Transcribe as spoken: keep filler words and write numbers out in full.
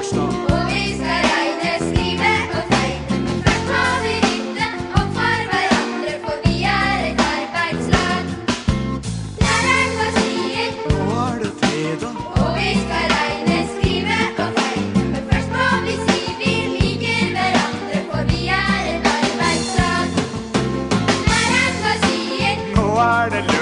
bokstav. Og vi skal regne, skrive og tegne, men først må vi rydde opp for hverandre, for vi er et arbeidslag. Læreren vår sier, Nå er det fredag. og vi skal regne, skrive og tegne, men først må vi si vi liker hverandre, for vi er et arbeidslag. Læreren vår sier, Nå er det